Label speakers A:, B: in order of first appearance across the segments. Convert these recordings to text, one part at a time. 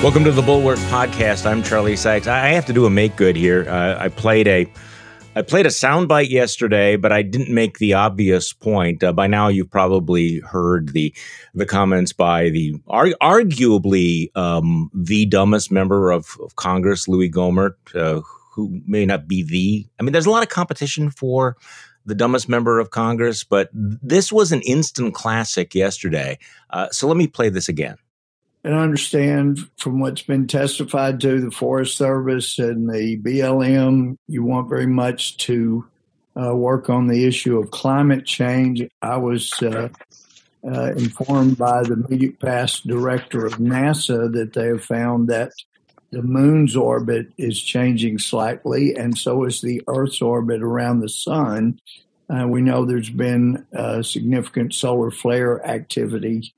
A: Welcome to the Bulwark Podcast. I'm Charlie Sykes. I have to do a make good here. I played a soundbite yesterday, but I didn't make the obvious point. By now, you've probably heard the comments by the arguably the dumbest member of Congress, Louis Gohmert, who may not be the. I mean, there's a lot of competition for the dumbest member of Congress, but this was an instant classic yesterday. So let me play this again.
B: And I understand from what's been testified to the Forest Service and the BLM, you want very much to work on the issue of climate change. I was informed by the immediate past director of NASA that they have found that the moon's orbit is changing slightly, and so is the Earth's orbit around the sun. We know there's been significant solar flare activity.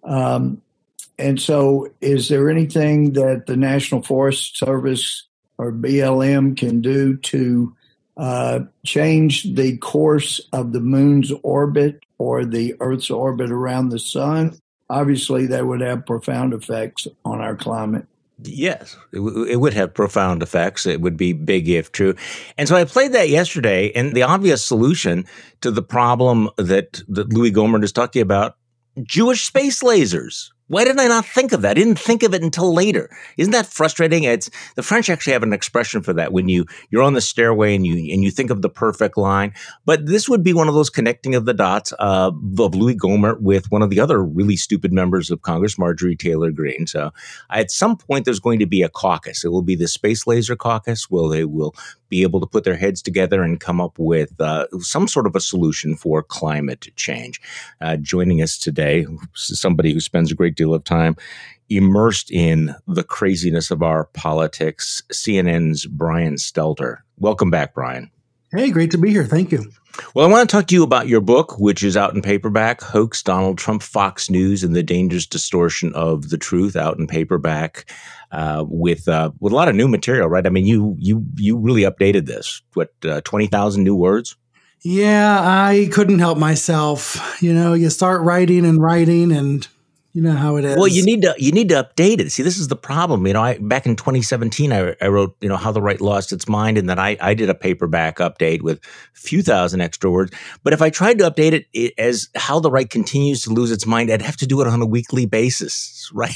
B: And so is there anything that the National Forest Service or BLM can do to change the course of the moon's orbit or the Earth's orbit around the sun? Obviously, that would have profound effects on our climate.
A: Yes, it would have profound effects. It would be big if true. And so I played that yesterday, and the obvious solution to the problem that Louis Gohmert is talking about, Jewish space lasers. Why didn't I not think of that? I didn't think of it until later. Isn't that frustrating? The French actually have an expression for that when you're on the stairway and you think of the perfect line. But this would be one of those connecting of the dots of Louis Gohmert with one of the other really stupid members of Congress, Marjorie Taylor Greene. So at some point, there's going to be a caucus. It will be the Space Laser Caucus. They will be able to put their heads together and come up with some sort of a solution for climate change. Joining us today, somebody who spends a great deal of time immersed in the craziness of our politics, CNN's Brian Stelter. Welcome back, Brian.
C: Hey, great to be here. Thank you.
A: Well, I want to talk to you about your book, which is out in paperback, Hoax, Donald Trump, Fox News, and the Dangerous Distortion of the Truth, out in paperback with a lot of new material, right? I mean, you really updated this. 20,000 new words?
C: Yeah, I couldn't help myself. You start writing and you know how it is.
A: Well, you need to update it. See, this is the problem. Back in 2017, I wrote, How the Right Lost Its Mind, and then I did a paperback update with a few thousand extra words. But if I tried to update it as How the Right Continues to Lose Its Mind, I'd have to do it on a weekly basis, right?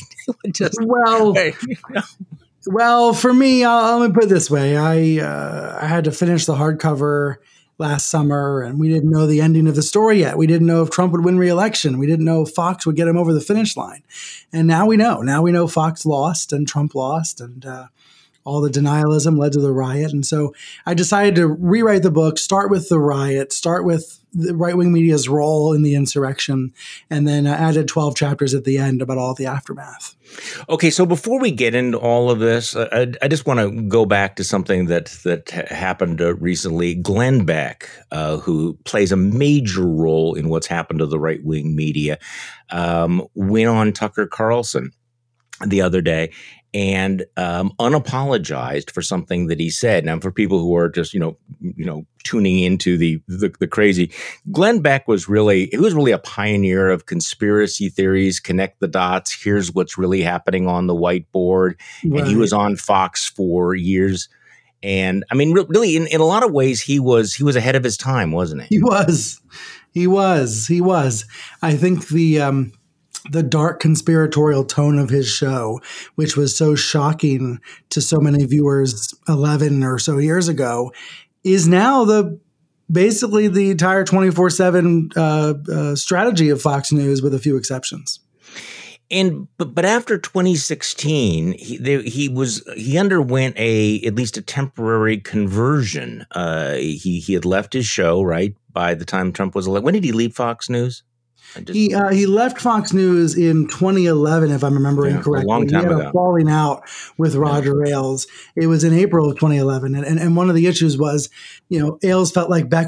C: Well, for me, let me put it this way: I had to finish the hardcover last summer, and we didn't know the ending of the story yet. We didn't know if Trump would win re-election. We didn't know if Fox would get him over the finish line. And now we know. Now we know Fox lost and Trump lost, and all the denialism led to the riot. And so I decided to rewrite the book, start with the riot, start with the right-wing media's role in the insurrection, and then added 12 chapters at the end about all the aftermath.
A: Okay, so before we get into all of this, I just want to go back to something that happened recently. Glenn Beck, who plays a major role in what's happened to the right-wing media, went on Tucker Carlson the other day and unapologized for something that he said. Now, for people who are just tuning into the crazy, Glenn Beck was really a pioneer of conspiracy theories, connect the dots. Here's what's really happening on the whiteboard, right. And he was on Fox for years. And I mean, really, in a lot of ways, he was ahead of his time, wasn't he?
C: He was. I think the dark conspiratorial tone of his show, which was so shocking to so many viewers 11 or so years ago, is now basically the entire 24/7 strategy of Fox News, with a few exceptions.
A: But after 2016, he underwent at least a temporary conversion. He had left his show right by the time Trump was elected. When did he leave Fox News?
C: He left Fox News in 2011, if I'm remembering correctly.
A: A long time ago.
C: He had a falling out with Roger Ailes. It was in April of 2011, and one of the issues was, Ailes felt like Beck was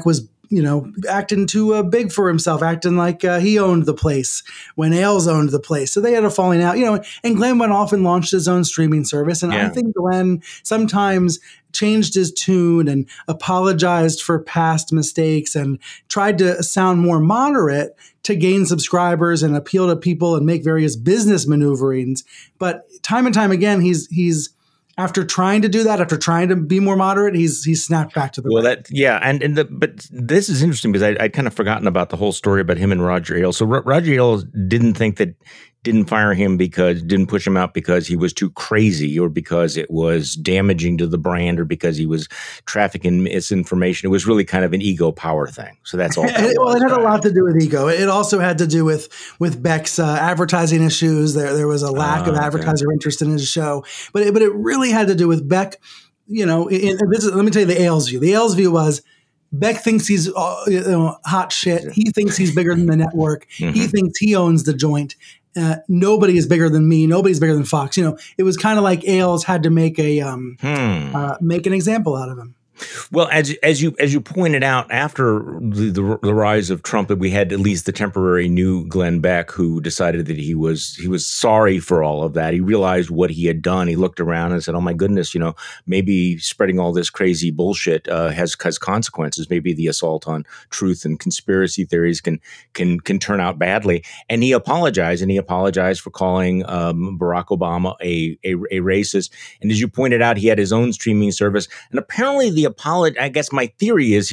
C: acting too big for himself, acting like he owned the place when Ailes owned the place. So they had a falling out, and Glenn went off and launched his own streaming service. And I think Glenn sometimes changed his tune and apologized for past mistakes and tried to sound more moderate to gain subscribers and appeal to people and make various business maneuverings. But time and time again, he's after trying to do that, after trying to be more moderate, he's snapped back to the right.
A: But this is interesting because I'd kind of forgotten about the whole story about him and Roger Ailes. So Roger Ailes didn't fire him didn't push him out because he was too crazy or because it was damaging to the brand or because he was trafficking misinformation. It was really kind of an ego power thing. So that's all.
C: It had a lot to do with ego. It also had to do with Beck's advertising issues. There was a lack of advertiser interest in his show, but it really had to do with Beck. Let me tell you the Ailes view. The Ailes view was, Beck thinks he's hot shit. He thinks he's bigger than the network. Mm-hmm. He thinks he owns the joint. Nobody is bigger than me. Nobody's bigger than Fox. It was kind of like Ailes had to make make an example out of him.
A: Well, as you pointed out, after the rise of Trump, we had at least the temporary new Glenn Beck, who decided that he was sorry for all of that. He realized what he had done. He looked around and said, "Oh my goodness, maybe spreading all this crazy bullshit has consequences. Maybe the assault on truth and conspiracy theories can turn out badly." And he apologized, for calling Barack Obama a racist. And as you pointed out, he had his own streaming service, and apparently the apology. I guess my theory is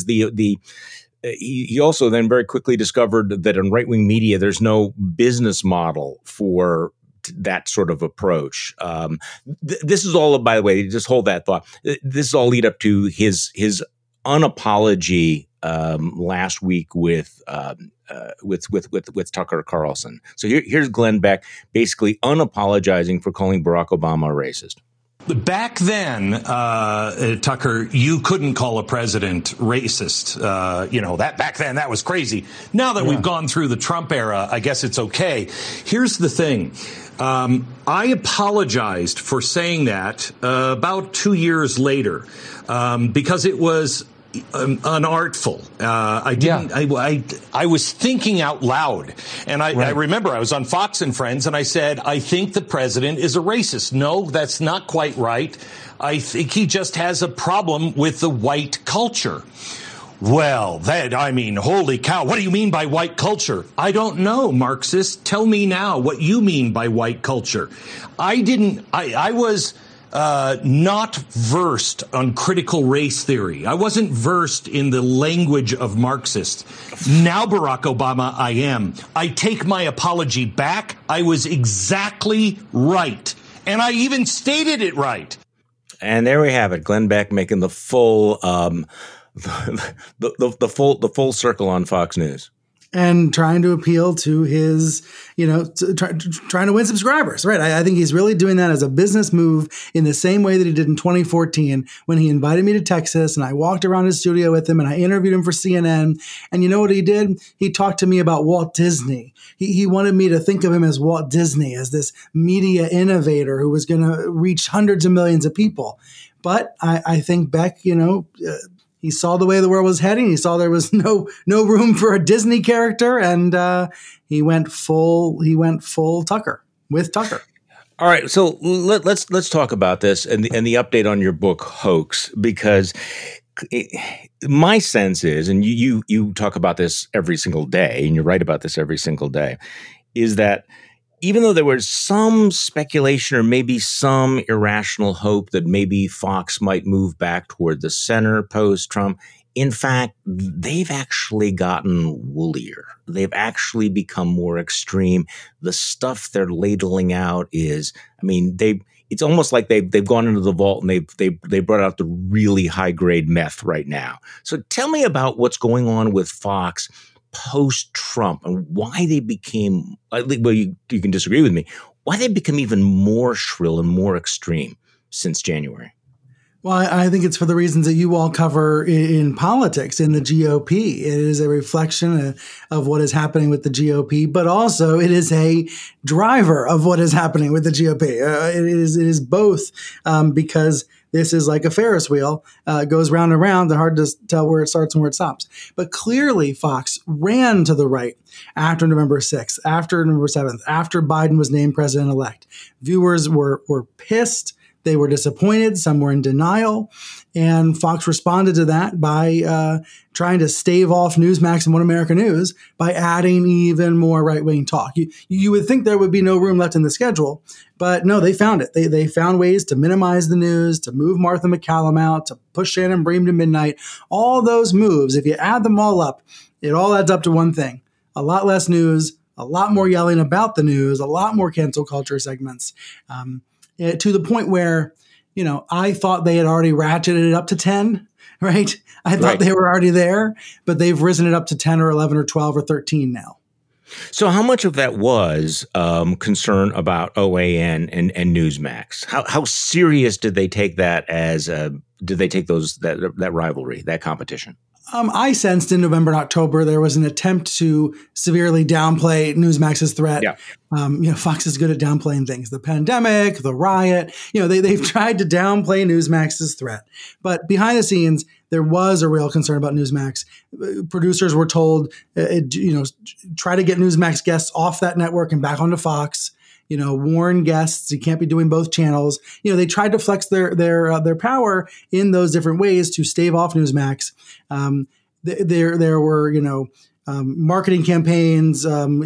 A: he also then very quickly discovered that in right-wing media there's no business model for that sort of approach. This is all, by the way, just hold that thought. This is all lead up to his unapology last week with Tucker Carlson. So here's Glenn Beck basically unapologizing for calling Barack Obama a racist.
D: Back then, Tucker, you couldn't call a president racist. That back then, that was crazy. Now that we've gone through the Trump era, I guess it's okay. Here's the thing. I apologized for saying that about 2 years later because it was unartful. I was thinking out loud, and I remember I was on Fox and Friends, and I said, I think the president is a racist. No, that's not quite right. I think he just has a problem with the white culture. Well, holy cow, what do you mean by white culture? I don't know, Marxist. Tell me now what you mean by white culture. I was not versed on critical race theory. I wasn't versed in the language of Marxists. Now, Barack Obama, I am. I take my apology back. I was exactly right. And I even stated it right.
A: And there we have it. Glenn Beck making the full, the full circle on Fox News.
C: And trying to appeal to his, trying to win subscribers, right? I think he's really doing that as a business move in the same way that he did in 2014 when he invited me to Texas and I walked around his studio with him and I interviewed him for CNN. And you know what he did? He talked to me about Walt Disney. He wanted me to think of him as Walt Disney, as this media innovator who was going to reach hundreds of millions of people. But I think Beck, he saw the way the world was heading. He saw there was no room for a Disney character, and he went full Tucker with Tucker.
A: All right, so let's talk about this and the update on your book Hoax, because my sense is, and you talk about this every single day, and you write about this every single day, is that even though there was some speculation or maybe some irrational hope that maybe Fox might move back toward the center post-Trump, in fact, they've actually gotten woollier. They've actually become more extreme. The stuff they're ladling out is, it's almost like they've gone into the vault and they brought out the really high-grade meth right now. So tell me about what's going on with Fox post-Trump and why they became, well, you can disagree with me, why they become even more shrill and more extreme since January.
C: Well, I think it's for the reasons that you all cover in politics, in the GOP. It is a reflection of what is happening with the GOP, but also it is a driver of what is happening with the GOP. It is both because this is like a Ferris wheel. It goes round and round. It's hard to tell where it starts and where it stops. But clearly, Fox ran to the right after November 6th, after November 7th, after Biden was named president-elect. Viewers were pissed. They were disappointed. Some were in denial. And Fox responded to that by trying to stave off Newsmax and One America News by adding even more right-wing talk. You would think there would be no room left in the schedule, but no, they found it. They found ways to minimize the news, to move Martha McCallum out, to push Shannon Bream to midnight. All those moves, if you add them all up, it all adds up to one thing: a lot less news, a lot more yelling about the news, a lot more cancel culture segments. To the point where, I thought they had already ratcheted it up to 10, right? I thought they were already there, but they've risen it up to 10 or 11 or 12 or 13 now.
A: So how much of that was concern about OAN and Newsmax? How serious did they take that did they take that rivalry, that competition?
C: I sensed in November and October there was an attempt to severely downplay Newsmax's threat. Yeah. Fox is good at downplaying things. The pandemic, the riot, they've tried to downplay Newsmax's threat. But behind the scenes, there was a real concern about Newsmax. Producers were told, try to get Newsmax guests off that network and back onto Fox. Warn guests, you can't be doing both channels. They tried to flex their power in those different ways to stave off Newsmax. There were, marketing campaigns,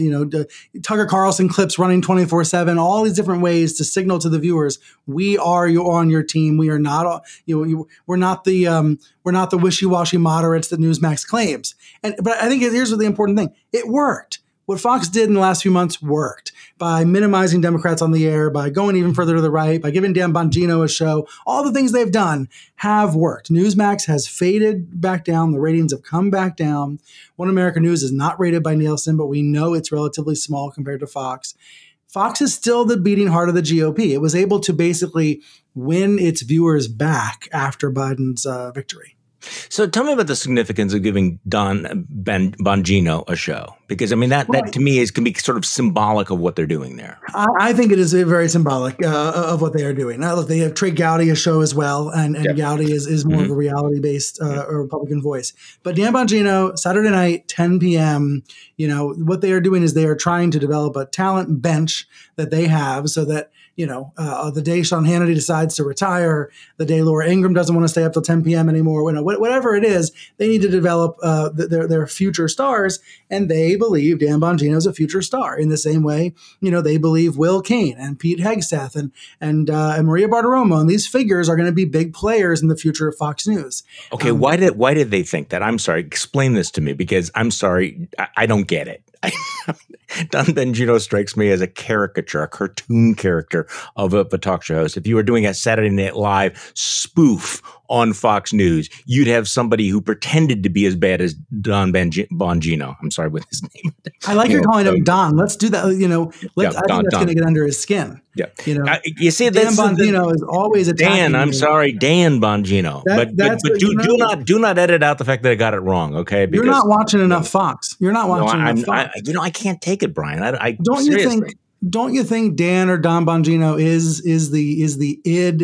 C: Tucker Carlson clips running 24/7, all these different ways to signal to the viewers, we are on your team. We are not, we're not the wishy-washy moderates that Newsmax claims. But I think here's the important thing. It worked. What Fox did in the last few months worked by minimizing Democrats on the air, by going even further to the right, by giving Dan Bongino a show. All the things they've done have worked. Newsmax has faded back down. The ratings have come back down. One America News is not rated by Nielsen, but we know it's relatively small compared to Fox. Fox is still the beating heart of the GOP. It was able to basically win its viewers back after Biden's victory.
A: So tell me about the significance of giving Don Bongino a show, because that to me can be sort of symbolic of what they're doing there.
C: I think it is very symbolic of what they are doing. Now, look, they have Trey Gowdy a show as well, and Gowdy is more of a reality-based Republican voice. But Dan Bongino, Saturday night, 10 p.m., what they are doing is they are trying to develop a talent bench that they have so that the day Sean Hannity decides to retire, the day Laura Ingraham doesn't want to stay up till 10 p.m. anymore, whatever it is, they need to develop their future stars, and they believe Dan Bongino is a future star in the same way, they believe Will Cain and Pete Hegseth and Maria Bartiromo and these figures are going to be big players in the future of Fox News.
A: Okay, why did they think that? I'm sorry, explain this to me, because I'm sorry, I don't get it. Don Bongino strikes me as a cartoon character of a talk show host. If you were doing a Saturday Night Live spoof on Fox News, you'd have somebody who pretended to be as bad as Don Bongino. I'm sorry, with his name.
C: I like you're calling him Don. Let's do that. I think that's going to get under his skin.
A: Yeah. You see,
C: Dan Bongino is always attacking
A: Dan. I'm sorry, Dan Bongino. But do not edit out the fact that I got it wrong. Okay,
C: because you're not watching enough Fox. You're not watching enough Fox.
A: I can't take it, Brian.
C: Don't you think Dan or Don Bongino is the id,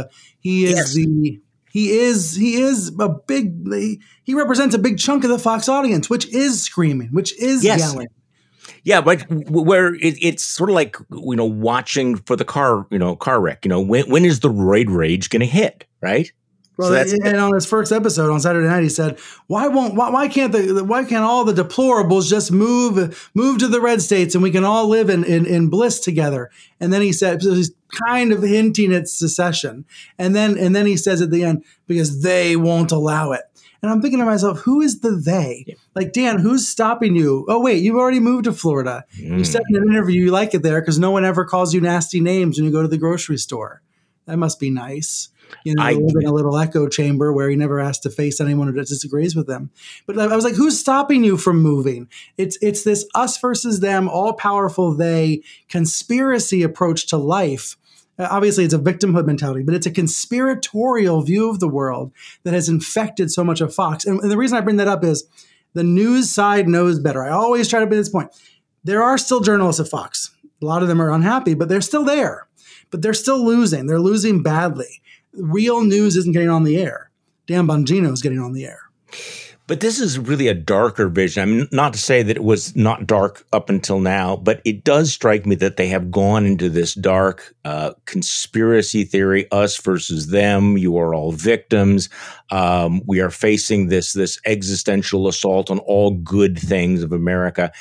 C: he represents a big chunk of the Fox audience, which is screaming, which is yelling.
A: Yeah, but where it's sort of like, watching for the car wreck. When is the roid rage going to hit, right?
C: Well, and on his first episode on Saturday night, he said, "Why can't all the deplorables just move to the red states and we can all live in bliss together?" And then he said, so he's kind of hinting at secession, and then he says at the end, because they won't allow it. And I'm thinking to myself, who is the they? Yeah. Like, Dan, who's stopping you? Oh, wait, you've already moved to Florida. You said in an interview you like it there because no one ever calls you nasty names when you go to the grocery store. That must be nice. I live in a little echo chamber where he never has to face anyone who disagrees with him. But I was like, who's stopping you from moving? It's this us versus them, all-powerful they conspiracy approach to life. Obviously, it's a victimhood mentality, but it's a conspiratorial view of the world that has infected so much of Fox. And the reason I bring that up is the news side knows better. I always try to make this point. There are still journalists at Fox. A lot of them are unhappy, but they're still there. But they're still losing. They're losing badly. Real news isn't getting on the air. Dan Bongino is getting on the air.
A: But this is really a darker vision. I mean, not to say that it was not dark up until now, but it does strike me that they have gone into this dark conspiracy theory, us versus them. You are all victims. We are facing this existential assault on all good things of America.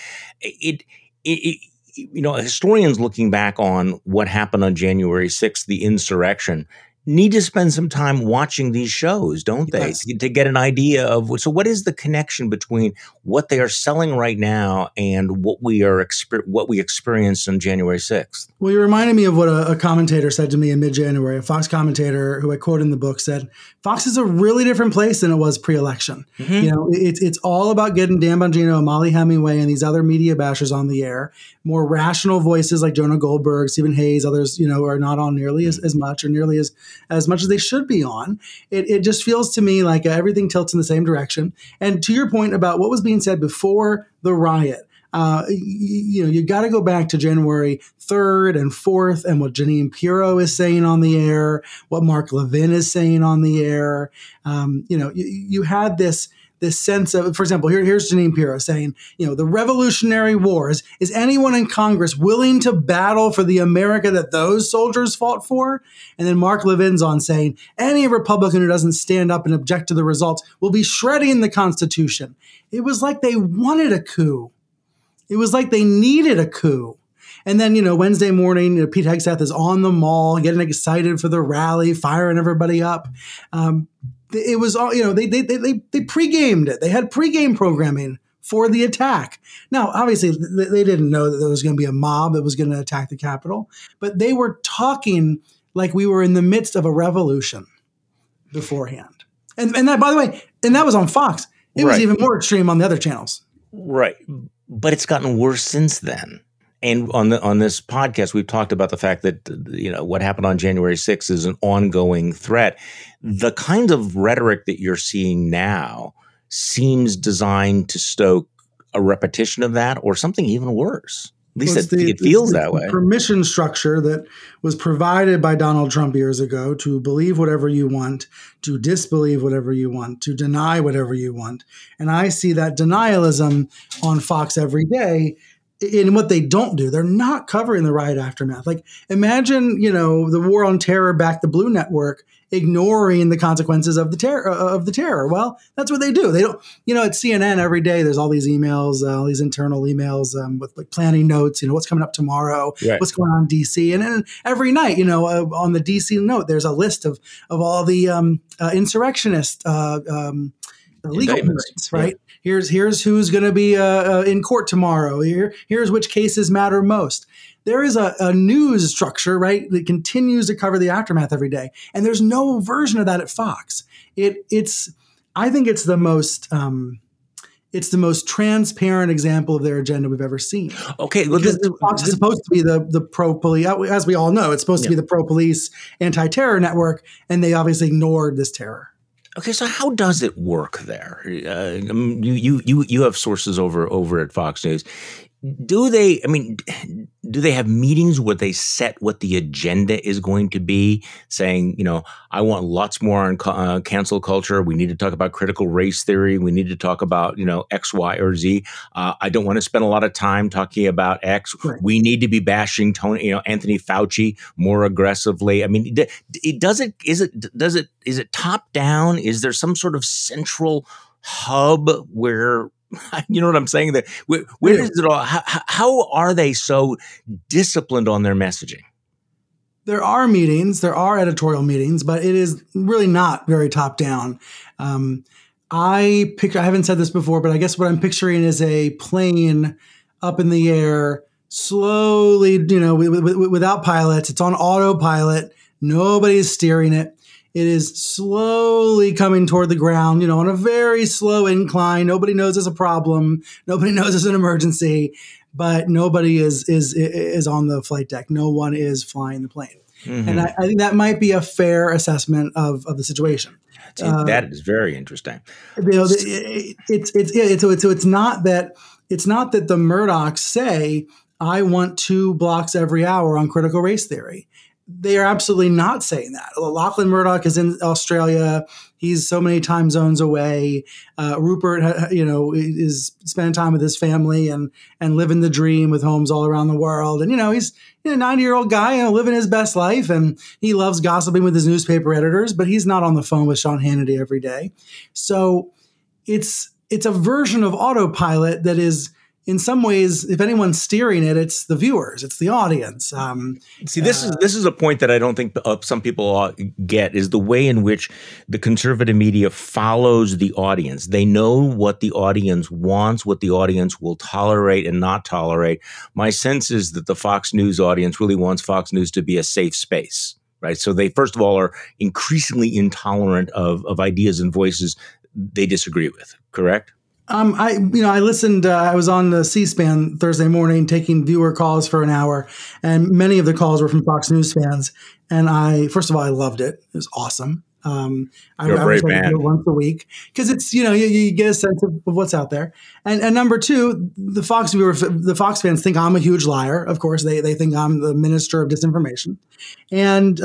A: Historians looking back on what happened on January 6th, the insurrection, need to spend some time watching these shows, don't they?
C: Yes.
A: To get an idea of, so what is the connection between what they are selling right now and what we experienced on January 6th?
C: Well, you reminded me of what a commentator said to me in mid-January. A Fox commentator who I quote in the book said, Fox is a really different place than it was pre-election. Mm-hmm. It's all about getting Dan Bongino, Molly Hemingway, and these other media bashers on the air. More rational voices like Jonah Goldberg, Stephen Hayes, others, are not on nearly as much or nearly as much as they should be on. It just feels to me like everything tilts in the same direction. And to your point about what was being said before the riot, you got to go back to January 3rd and 4th and what Jeanine Pirro is saying on the air, what Mark Levin is saying on the air. You had this sense of, for example, here's Jeanine Pirro saying, the Revolutionary Wars, is anyone in Congress willing to battle for the America that those soldiers fought for? And then Mark Levin's on saying, any Republican who doesn't stand up and object to the results will be shredding the Constitution. It was like they wanted a coup. It was like they needed a coup. And then, Wednesday morning, Pete Hegseth is on the mall, getting excited for the rally, firing everybody up. It was all, they pre-gamed it. They had pre-game programming for the attack. Now, obviously, they didn't know that there was going to be a mob that was going to attack the Capitol, but they were talking like we were in the midst of a revolution beforehand. And that, by the way, and that was on Fox. It was even more extreme on the other channels.
A: Right. But it's gotten worse since then. And on this podcast, we've talked about the fact that, what happened on January 6th is an ongoing threat. The kind of rhetoric that you're seeing now seems designed to stoke a repetition of that or something even worse. At least it feels that way.
C: Permission structure that was provided by Donald Trump years ago to believe whatever you want, to disbelieve whatever you want, to deny whatever you want. And I see that denialism on Fox every day. In what they don't do, they're not covering the riot aftermath. Like, imagine, the War on Terror backed the Blue Network ignoring the consequences of the terror. Well, that's what they do. They don't, at CNN every day, there's all these emails, all these internal emails with like planning notes, what's coming up tomorrow, what's going on in DC. And then every night, on the DC note, there's a list of all the insurrectionist legal hearings, right? Yeah. Here's who's going to be in court tomorrow. Here's which cases matter most. There is a news structure, right, that continues to cover the aftermath every day, and there's no version of that at Fox. I think it's the most transparent example of their agenda we've ever seen.
A: Okay, well,
C: Fox is supposed to be the pro-police, as we all know, it's supposed to be the pro-police anti-terror network, and they obviously ignored this terror.
A: Okay, so how does it work there? You have sources over at Fox News. Do they have meetings where they set what the agenda is going to be, saying, I want lots more on cancel culture. We need to talk about critical race theory. We need to talk about, X, Y, or Z. I don't want to spend a lot of time talking about X. Right. We need to be bashing Anthony Fauci more aggressively. I mean, is it top down? Is there some sort of central hub where, you know what I'm saying? That where is it all? How are they so disciplined on their messaging?
C: There are meetings, there are editorial meetings, but it is really not very top down. I haven't said this before, but I guess what I'm picturing is a plane up in the air, slowly, without pilots. It's on autopilot. Nobody's steering it. It is slowly coming toward the ground, on a very slow incline. Nobody knows there's a problem. Nobody knows there's an emergency, but nobody is on the flight deck. No one is flying the plane. Mm-hmm. And I think that might be a fair assessment of the situation.
A: That is very interesting.
C: It's not that the Murdochs say, I want 2 blocks every hour on critical race theory. they are absolutely not saying that. Lachlan Murdoch is in Australia. He's so many time zones away. Rupert, is spending time with his family and living the dream with homes all around the world. And, he's a 90-year-old guy, living his best life. And he loves gossiping with his newspaper editors, but he's not on the phone with Sean Hannity every day. So it's a version of autopilot that is, in some ways, if anyone's steering it, it's the viewers, it's the audience.
A: See, this is a point that I don't think some people get, is the way in which the conservative media follows the audience. They know what the audience wants, what the audience will tolerate and not tolerate. My sense is that the Fox News audience really wants Fox News to be a safe space, right? So they, first of all, are increasingly intolerant of ideas and voices they disagree with, correct?
C: I listened, I was on the C-SPAN Thursday morning taking viewer calls for an hour, and many of the calls were from Fox News fans. And first of all, I loved it. It was awesome.
A: You're a brave man.
C: Do it once a week because it's, you get a sense of what's out there. And number two, the Fox fans think I'm a huge liar. Of course, they think I'm the minister of disinformation. And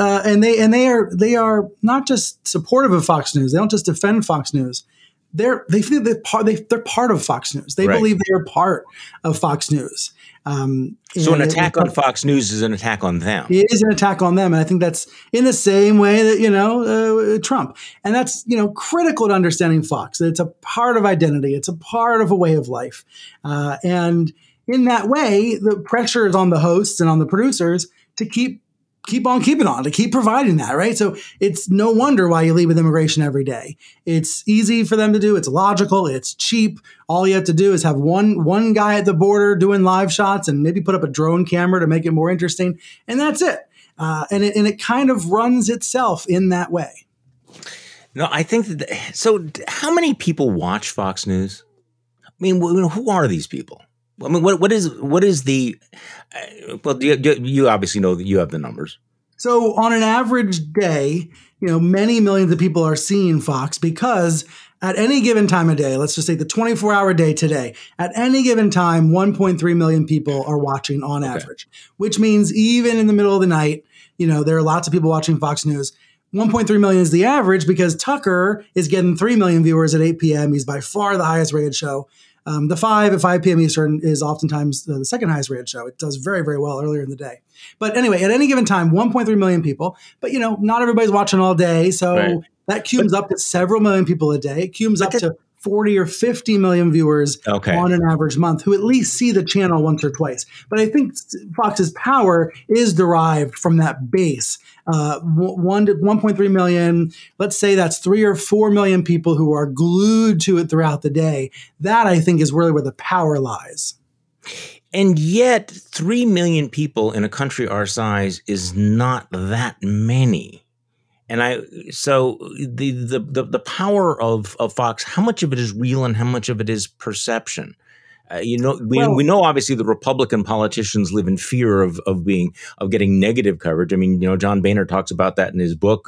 C: they are not just supportive of Fox News. They don't just defend Fox News. They feel they're part of Fox News. They believe they are part of Fox News.
A: So an attack on Fox News is an attack on them.
C: It is an attack on them, and I think that's in the same way that Trump. And that's critical to understanding Fox. It's a part of identity. It's a part of a way of life. And in that way, the pressure is on the hosts and on the producers to keep on keeping on, to keep providing that, right? So it's no wonder why you lead with immigration every day. It's easy for them to do. It's logical. It's cheap. All you have to do is have one guy at the border doing live shots and maybe put up a drone camera to make it more interesting. And that's it. And it kind of runs itself in that way.
A: No, I think so. How many people watch Fox News? I mean, who are these people? I mean, what is the? Well, you obviously know that you have the numbers.
C: So on an average day, many millions of people are seeing Fox because at any given time of day, let's just say the 24-hour day today, at any given time, 1.3 million people are watching on average, which means even in the middle of the night, there are lots of people watching Fox News. 1.3 million is the average because Tucker is getting 3 million viewers at 8 p.m. He's by far the highest rated show. The 5 at 5 p.m. Eastern is oftentimes the second highest rated show. It does very, very well earlier in the day. But anyway, at any given time, 1.3 million people. But, not everybody's watching all day. So that cumes up to several million people a day. It cumes up to 40 or 50 million viewers on an average month who at least see the channel once or twice. But I think Fox's power is derived from that base. 1.3 million, let's say that's 3 or 4 million people who are glued to it throughout the day. That, I think, is really where the power lies.
A: And yet 3 million people in a country our size is not that many. And so the power of Fox, how much of it is real and how much of it is perception? We know obviously the Republican politicians live in fear of getting negative coverage. I mean, John Boehner talks about that in his book.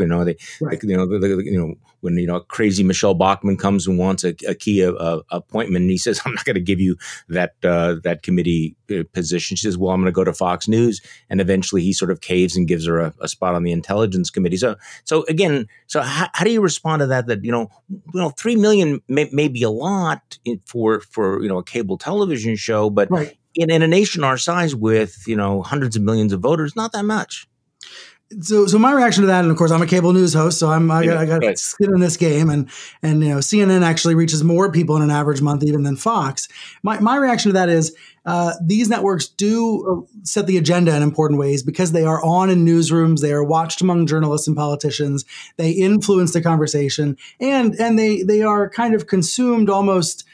A: When crazy Michelle Bachmann comes and wants a key appointment, and he says, "I'm not going to give you that committee position." She says, "Well, I'm going to go to Fox News," and eventually he sort of caves and gives her a spot on the Intelligence Committee. So how do you respond to that? That 3 million may be a lot for a cable television show, but in a nation our size with hundreds of millions of voters, not that much.
C: So my reaction to that, and of course I'm a cable news host, so I got skin in this game, and CNN actually reaches more people in an average month even than Fox. My reaction to that is these networks do set the agenda in important ways because they are on in newsrooms, they are watched among journalists and politicians, they influence the conversation, and they are kind of consumed almost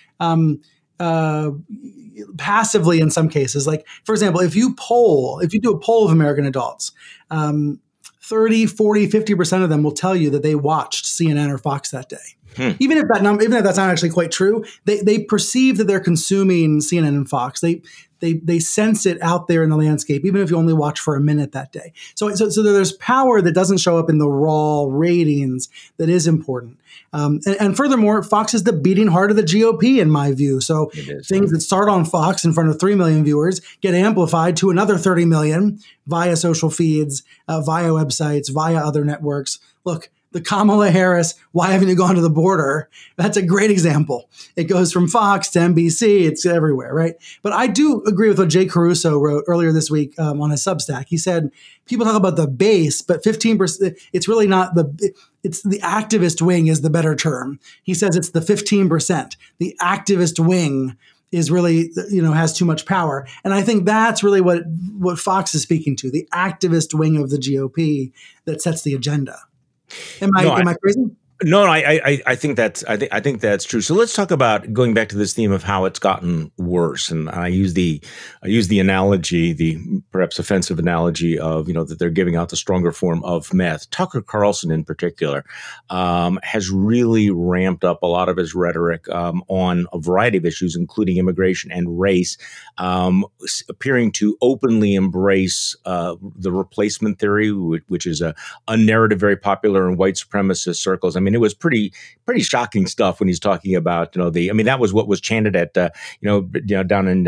C: passively in some cases. Like, for example, if you do a poll of American adults, 30, 40, 50% of them will tell you that they watched CNN or Fox that day. Even if that's not actually quite true, they perceive that they're consuming CNN and Fox. They sense it out there in the landscape, even if you only watch for a minute that day. So there's power that doesn't show up in the raw ratings that is important. And furthermore, Fox is the beating heart of the GOP, in my view. So things that start on Fox in front of 3 million viewers get amplified to another 30 million via social feeds, via websites, via other networks. Look, the Kamala Harris, why haven't you gone to the border? That's a great example. It goes from Fox to NBC. It's everywhere, right? But I do agree with what Jay Caruso wrote earlier this week on his Substack. He said, people talk about the base, but 15%, it's really not it's the activist wing is the better term. He says it's the 15%. The activist wing is really, has too much power. And I think that's really what Fox is speaking to, the activist wing of the GOP that sets the agenda. Am I crazy?
A: No, I think that's true. So let's talk about going back to this theme of how it's gotten worse. And I use the analogy, the perhaps offensive analogy of, that they're giving out the stronger form of meth. Tucker Carlson in particular has really ramped up a lot of his rhetoric on a variety of issues, including immigration and race, appearing to openly embrace the replacement theory, which is a narrative very popular in white supremacist circles. I mean, it was pretty shocking stuff when he's talking about, that was what was chanted at, down in,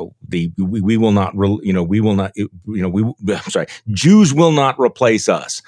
A: Jews will not replace us.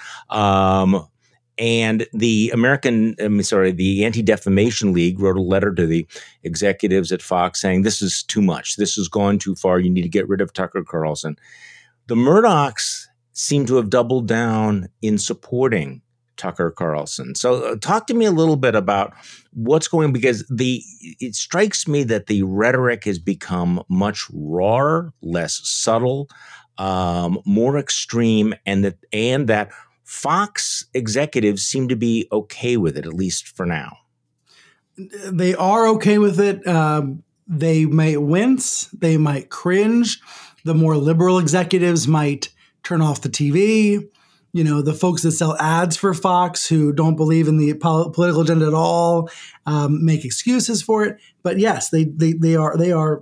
A: And the the Anti-Defamation League wrote a letter to the executives at Fox saying, this is too much. This has gone too far. You need to get rid of Tucker Carlson. The Murdochs seem to have doubled down in supporting Tucker Carlson. So talk to me a little bit about what's going, because it strikes me that the rhetoric has become much rawer, less subtle, more extreme, and that Fox executives seem to be okay with it, at least for now.
C: They are okay with it. They may wince. They might cringe. The more liberal executives might turn off the TV. The folks that sell ads for Fox who don't believe in the political agenda at all make excuses for it. But yes, there's no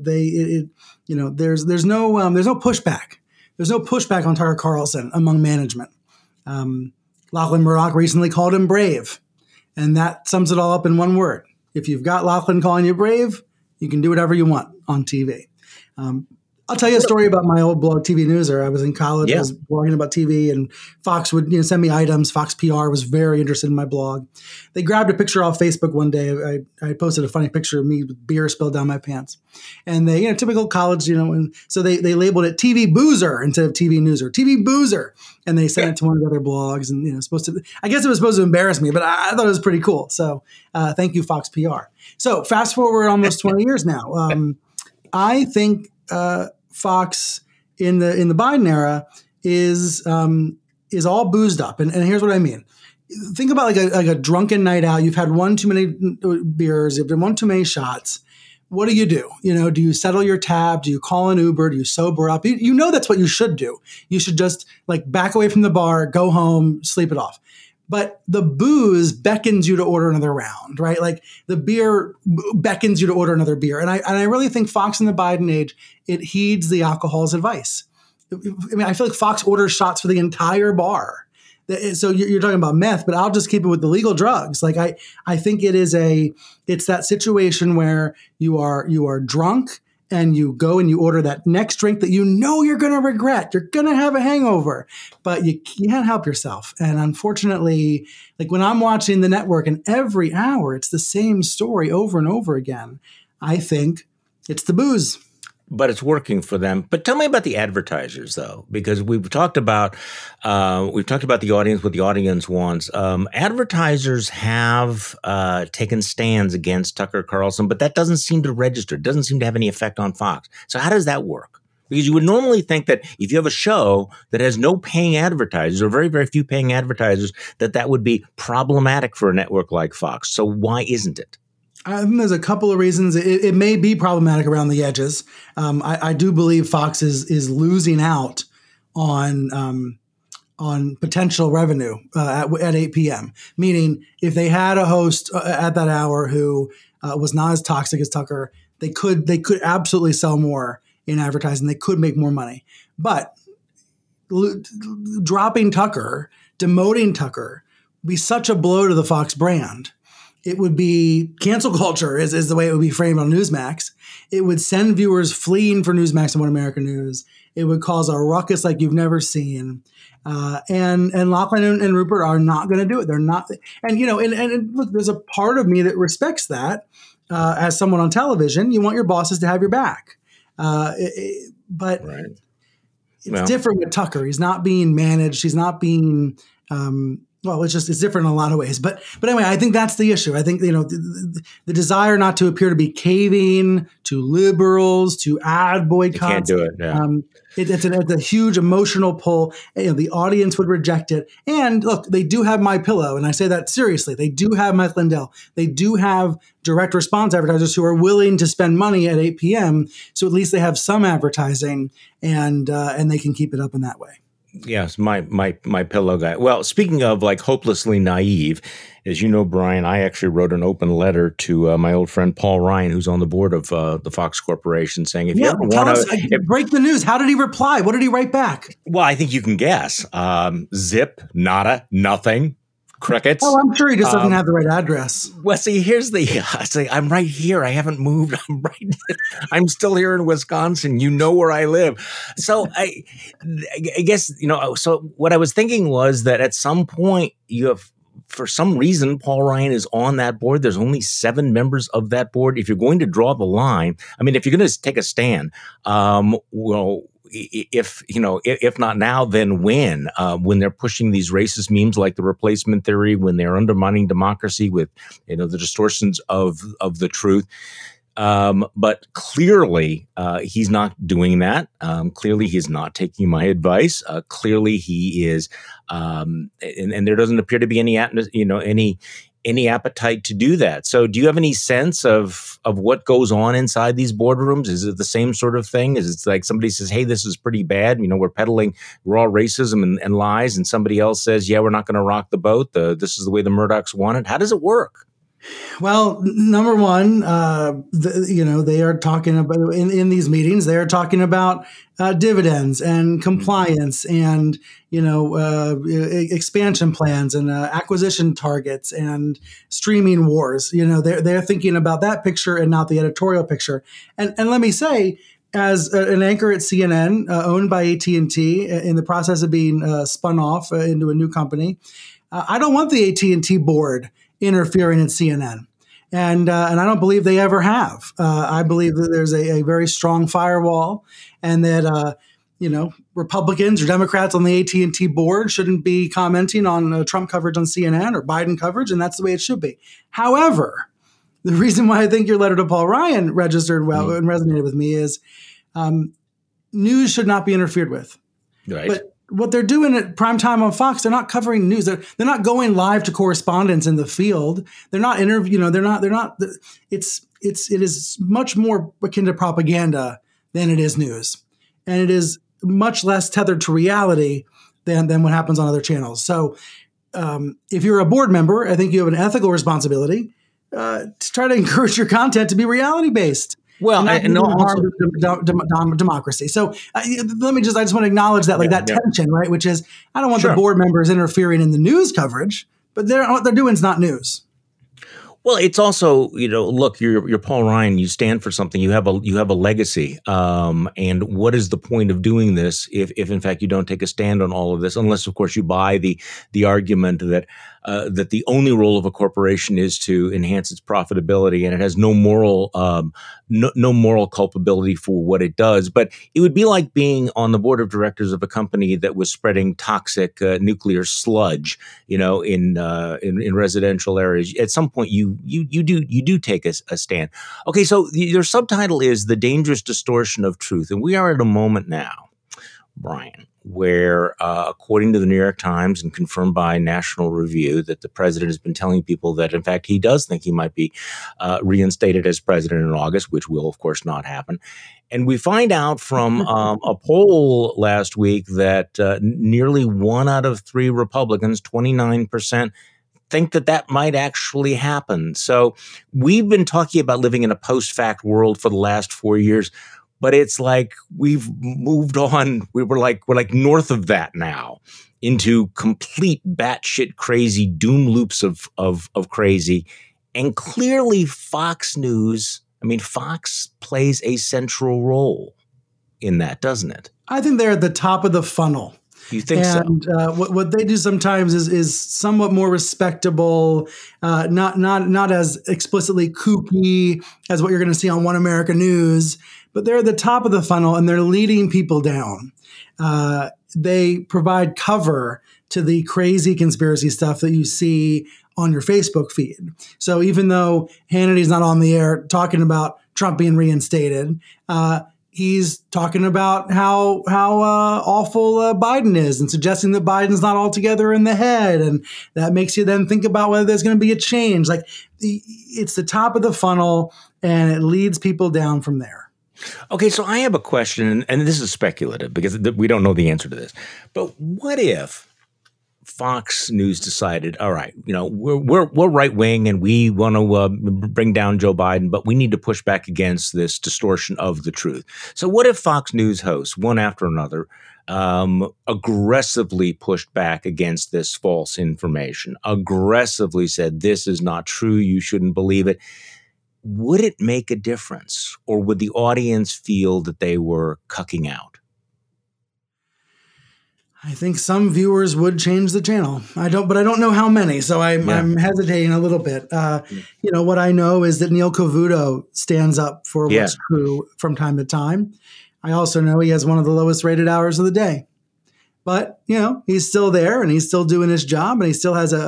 C: pushback. There's no pushback on Tucker Carlson among management. Lachlan Murdoch recently called him brave, and that sums it all up in one word. If you've got Lachlan calling you brave, you can do whatever you want on TV. I'll tell you a story about my old blog, TV Newser. I was in college, I was blogging about TV, and Fox would send me items. Fox PR was very interested in my blog. They grabbed a picture off Facebook one day. I posted a funny picture of me with beer spilled down my pants. And they, typical college, and so they labeled it TV Boozer instead of TV Newser. TV Boozer. And they sent it to one of the other blogs, and I guess it was supposed to embarrass me, but I thought it was pretty cool. So thank you, Fox PR. So fast forward almost 20 years now. I think Fox in the Biden era is all boozed up, and here's what I mean. Think about like a drunken night out. You've had one too many beers. You've done one too many shots. What do? Do you settle your tab? Do you call an Uber? Do you sober up? That's what you should do. You should just back away from the bar, go home, sleep it off. But the booze beckons you to order another round, right? Like the beer beckons you to order another beer. And I really think Fox in the Biden age, it heeds the alcohol's advice. I feel like Fox orders shots for the entire bar. So you're talking about meth, but I'll just keep it with the legal drugs. I think it's that situation where you are drunk and you go and you order that next drink that you're going to regret. You're going to have a hangover, but you can't help yourself. And unfortunately, when I'm watching the network and every hour it's the same story over and over again, I think it's the booze.
A: But it's working for them. But tell me about the advertisers, though, because we've talked about the audience, what the audience wants. Advertisers have taken stands against Tucker Carlson, but that doesn't seem to register. It doesn't seem to have any effect on Fox. So how does that work? Because you would normally think that if you have a show that has no paying advertisers or very, very few paying advertisers, that would be problematic for a network like Fox. So why isn't it?
C: I think there's a couple of reasons. It may be problematic around the edges. I do believe Fox is losing out on on potential revenue at 8 p.m. Meaning, if they had a host at that hour who was not as toxic as Tucker, they could absolutely sell more in advertising. They could make more money. But dropping Tucker, demoting Tucker, would be such a blow to the Fox brand. It would be cancel culture is the way it would be framed on Newsmax. It would send viewers fleeing for Newsmax and One American News. It would cause a ruckus like you've never seen. And Lachlan and Rupert are not going to do it. They're not. And, and look, there's a part of me that respects that. As someone on television, you want your bosses to have your back. But
A: Right.
C: it's different with Tucker. He's not being managed. He's not being, it's different in a lot of ways. But anyway, I think that's the issue. I think, the desire not to appear to be caving to liberals, to ad boycotts.
A: You can't do it. Yeah.
C: It's a huge emotional pull. The audience would reject it. And look, they do have MyPillow, and I say that seriously. They do have Mike Lindell. They do have direct response advertisers who are willing to spend money at 8 p.m. So at least they have some advertising, and they can keep it up in that way.
A: Yes, my pillow guy. Well, speaking of like hopelessly naive, as you know, Brian, I actually wrote an open letter to my old friend Paul Ryan, who's on the board of the Fox Corporation, saying, if you ever want to
C: break the news, how did he reply? What did he write back?
A: Well, I think you can guess. Zip, nada, nothing. Crickets.
C: Oh, I'm sure he just doesn't have the right address.
A: Well, see, here's I'm right here. I haven't moved. I'm still here in Wisconsin. You know where I live. So I guess, so what I was thinking was that at some point for some reason, Paul Ryan is on that board. There's only 7 members of that board. If you're going to draw the line, if you're going to take a stand, if not now, then when they're pushing these racist memes like the replacement theory, when they're undermining democracy with, the distortions of the truth. But clearly, he's not doing that. Clearly, he's not taking my advice. Clearly, he is, and there doesn't appear to be any appetite to do that. So do you have any sense of what goes on inside these boardrooms? Is it the same sort of thing? Is it like somebody says, hey, this is pretty bad. We're peddling raw racism and lies. And somebody else says, yeah, we're not going to rock the boat. This is the way the Murdochs want it. How does it work?
C: Well, number one, they are talking about in these meetings, they are talking about dividends and compliance and, expansion plans and acquisition targets and streaming wars. They're thinking about that picture and not the editorial picture. And let me say, as an anchor at CNN, owned by AT&T, in the process of being spun off into a new company, I don't want the AT&T board interfering in CNN. And I don't believe they ever have. I believe that there's a very strong firewall and that, Republicans or Democrats on the AT&T board shouldn't be commenting on Trump coverage on CNN or Biden coverage, and that's the way it should be. However, the reason why I think your letter to Paul Ryan registered well and resonated with me is news should not be interfered with. Right. But what they're doing at primetime on Fox, they're not covering news. They're not going live to correspondents in the field. They're not it is much more akin to propaganda than it is news. And it is much less tethered to reality than what happens on other channels. So if you're a board member, I think you have an ethical responsibility to try to encourage your content to be reality based. Well, and no harm to democracy. So I just want to acknowledge that, tension, right? Which is, I don't want the board members interfering in the news coverage, but what they're doing is not news.
A: Well, it's also, look, you're Paul Ryan. You stand for something. You have a legacy. And what is the point of doing this if in fact you don't take a stand on all of this? Unless, of course, you buy the argument that the only role of a corporation is to enhance its profitability, and it has no moral culpability for what it does. But it would be like being on the board of directors of a company that was spreading toxic nuclear sludge, in residential areas. At some point, you do take a stand. Okay, so your subtitle is "The Dangerous Distortion of Truth," and we are at a moment now, Brian, where, according to the New York Times and confirmed by National Review, that the president has been telling people that, in fact, he does think he might be reinstated as president in August, which will, of course, not happen. And we find out from a poll last week that nearly 1 out of 3 Republicans, 29%, think that that might actually happen. So we've been talking about living in a post-fact world for the last 4 years. But it's like we've moved on. We're like north of that now into complete batshit crazy doom loops of crazy. And clearly Fox News, Fox plays a central role in that, doesn't it?
C: I think they're at the top of the funnel.
A: You think
C: and,
A: so?
C: What they do sometimes is somewhat more respectable, not as explicitly kooky as what you're going to see on One America News, but they're at the top of the funnel and they're leading people down. They provide cover to the crazy conspiracy stuff that you see on your Facebook feed. So even though Hannity's not on the air talking about Trump being reinstated, he's talking about how awful Biden is and suggesting that Biden's not altogether in the head. And that makes you then think about whether there's going to be a change. Like it's the top of the funnel and it leads people down from there.
A: Okay, so I have a question, and this is speculative because we don't know the answer to this. But what if Fox News decided, all right, we're right wing and we want to bring down Joe Biden, but we need to push back against this distortion of the truth. So what if Fox News hosts, one after another, aggressively pushed back against this false information, aggressively said, this is not true, you shouldn't believe it? Would it make a difference, or would the audience feel that they were cucking out?
C: I think some viewers would change the channel. I don't know how many, so I'm hesitating a little bit. What I know is that Neil Cavuto stands up for what's true from time to time. I also know he has one of the lowest rated hours of the day. But, he's still there and he's still doing his job and he still has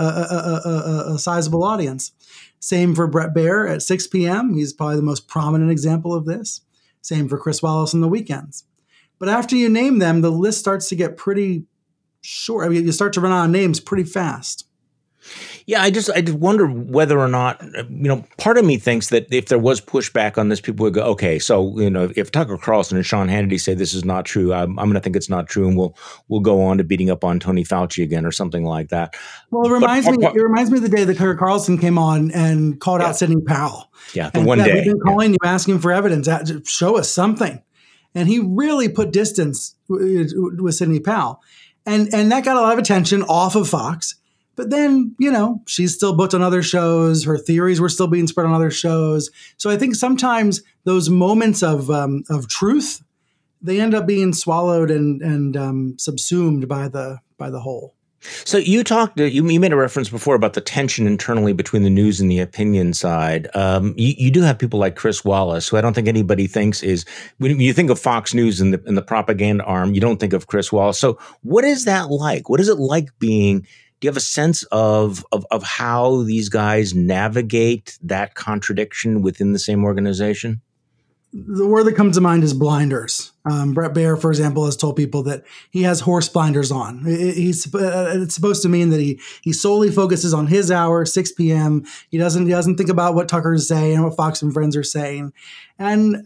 C: a sizable audience. Same for Bret Baier at 6 p.m. He's probably the most prominent example of this. Same for Chris Wallace on the weekends. But after you name them, the list starts to get pretty short. You start to run out of names pretty fast.
A: Yeah, I just wonder whether or not, part of me thinks that if there was pushback on this, people would go, okay, so, if Tucker Carlson and Sean Hannity say this is not true, I'm going to think it's not true, and we'll go on to beating up on Tony Fauci again or something like that.
C: Well, it reminds me of the day that Tucker Carlson came on and called out Sidney Powell.
A: Yeah, the one day.
C: We've been calling you, asking for evidence, show us something. And he really put distance with Sidney Powell. And that got a lot of attention off of Fox. But then, she's still booked on other shows. Her theories were still being spread on other shows. So I think sometimes those moments of truth, they end up being swallowed and subsumed by the whole.
A: So you made a reference before about the tension internally between the news and the opinion side. You do have people like Chris Wallace, who I don't think anybody thinks is, when you think of Fox News and the propaganda arm, you don't think of Chris Wallace. So what is that like? What is it like being? Do you have a sense of how these guys navigate that contradiction within the same organization?
C: The word that comes to mind is blinders. Bret Baier, for example, has told people that he has horse blinders on. It's supposed to mean that he solely focuses on his hour, 6 p.m. He doesn't think about what Tucker's saying and what Fox and Friends are saying. And,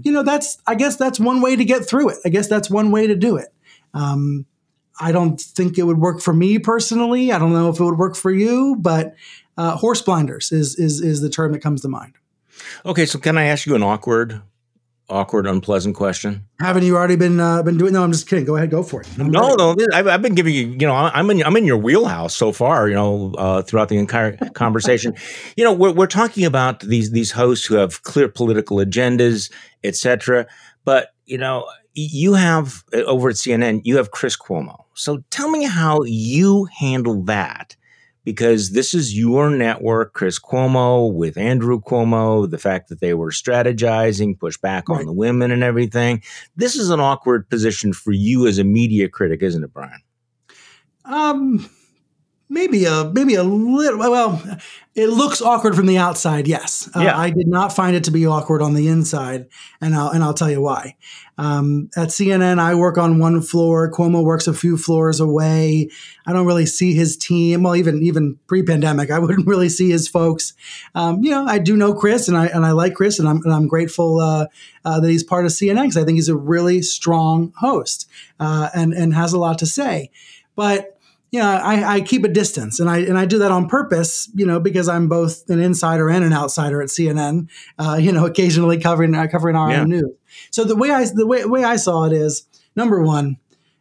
C: I guess that's one way to get through it. I guess that's one way to do it. I don't think it would work for me personally. I don't know if it would work for you, but horse blinders is the term that comes to mind. Okay,
A: so can I ask you an awkward, unpleasant question?
C: Haven't you already been doing? No, I'm just kidding. Go ahead, go for it.
A: No, I've been giving you. I'm in your wheelhouse so far. Throughout the entire conversation. We're talking about these hosts who have clear political agendas, etc. But you have over at CNN, you have Chris Cuomo. So tell me how you handle that, because this is your network, Chris Cuomo with Andrew Cuomo, the fact that they were strategizing, push back on the women and everything. This is an awkward position for you as a media critic, isn't it, Brian?
C: Maybe a little. Well, it looks awkward from the outside. Yes, I did not find it to be awkward on the inside, and I'll tell you why. At CNN, I work on one floor. Cuomo works a few floors away. I don't really see his team. Well, even pre-pandemic, I wouldn't really see his folks. I do know Chris, and I like Chris, and I'm grateful that he's part of CNN because I think he's a really strong host and has a lot to say, but. I keep a distance, and I do that on purpose, because I'm both an insider and an outsider at CNN, occasionally covering our own news. So the way I saw it is, number one,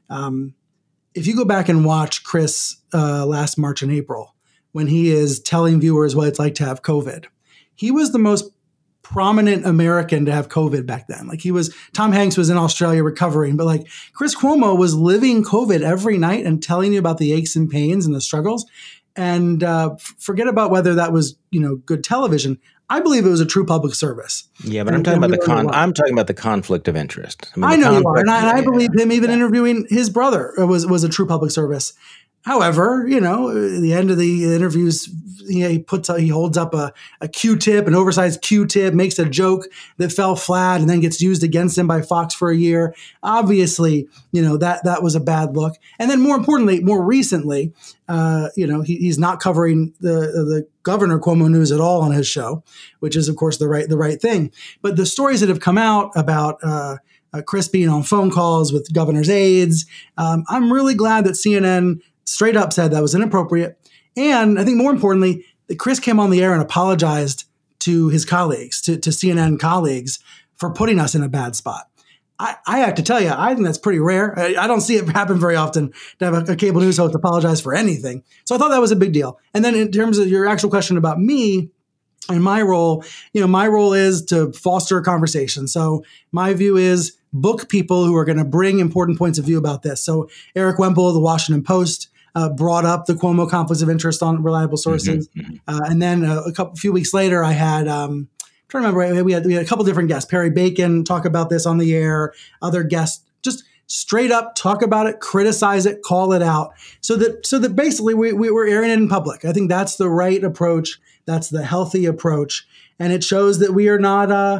C: if you go back and watch Chris last March and April, when he is telling viewers what it's like to have COVID, he was the most prominent American to have COVID back then. Like Tom Hanks was in Australia recovering, but like Chris Cuomo was living COVID every night and telling you about the aches and pains and the struggles. And forget about whether that was, good television. I believe it was a true public service.
A: Yeah, but I'm talking about the conflict of interest.
C: I know you are, and I believe him even interviewing his brother was a true public service. However, at the end of the interviews, he holds up a Q-tip, an oversized Q-tip, makes a joke that fell flat and then gets used against him by Fox for a year. Obviously, that was a bad look. And then more importantly, more recently, he's not covering the Governor Cuomo news at all on his show, which is, of course, the right thing. But the stories that have come out about Chris being on phone calls with governor's aides, I'm really glad that CNN straight up said that was inappropriate. And I think more importantly, that Chris came on the air and apologized to his colleagues, to CNN colleagues, for putting us in a bad spot. I have to tell you, I think that's pretty rare. I don't see it happen very often to have a cable news host apologize for anything. So I thought that was a big deal. And then in terms of your actual question about me and my role, my role is to foster a conversation. So my view is book people who are going to bring important points of view about this. So Eric Wemple of the Washington Post brought up the Cuomo conflicts of interest on reliable sources. And then a few weeks later, I had, I'm trying to remember, we had a couple different guests. Perry Bacon talk about this on the air, other guests just straight up talk about it, criticize it, call it out. So that basically we're airing it in public. I think that's the right approach. That's the healthy approach. And it shows that we are not,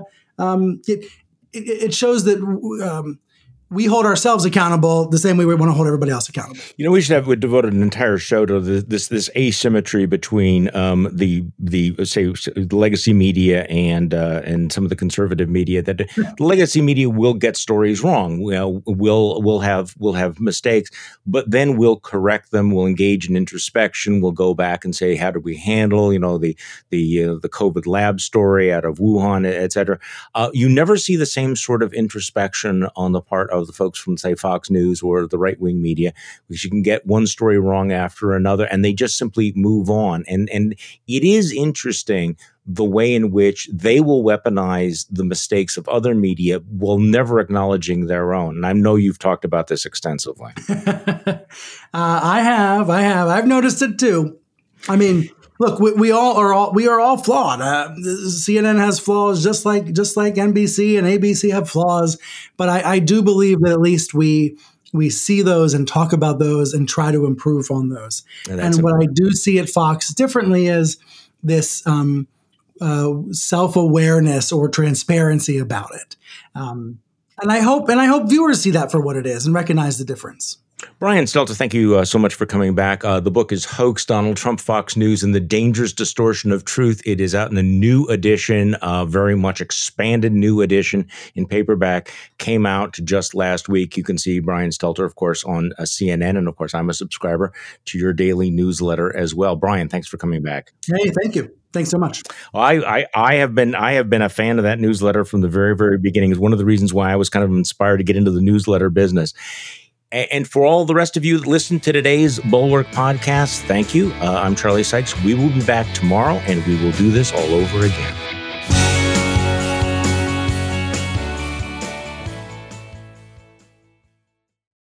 C: it shows that we hold ourselves accountable the same way we want to hold everybody else accountable.
A: We should have devoted an entire show to this asymmetry between the legacy media and some of the conservative media. That the legacy media will get stories wrong. We'll have mistakes, but then we'll correct them. We'll engage in introspection. We'll go back and say, how did we handle the COVID lab story out of Wuhan, et cetera. You never see the same sort of introspection on the part of the folks from, say, Fox News or the right-wing media, because you can get one story wrong after another, and they just simply move on. And it is interesting the way in which they will weaponize the mistakes of other media while never acknowledging their own. And I know you've talked about this extensively.
C: I have. I've noticed it too. I mean, look, we are all flawed. CNN has flaws, just like NBC and ABC have flaws. But I do believe that at least we see those and talk about those and try to improve on those. And what I do see at Fox differently is this self-awareness or transparency about it. And I hope viewers see that for what it is and recognize the difference.
A: Brian Stelter, thank you so much for coming back. The book is Hoax, Donald Trump, Fox News, and the Dangerous Distortion of Truth. It is out in a new edition, very much expanded new edition in paperback. Came out just last week. You can see Brian Stelter, of course, on CNN. And of course, I'm a subscriber to your daily newsletter as well. Brian, thanks for coming back.
C: Hey, thank you. Thanks so much.
A: Well, I have been a fan of that newsletter from the very, very beginning. It's one of the reasons why I was kind of inspired to get into the newsletter business. And for all the rest of you that listen to today's Bulwark podcast, thank you. I'm Charlie Sykes. We will be back tomorrow, and we will do this all over again.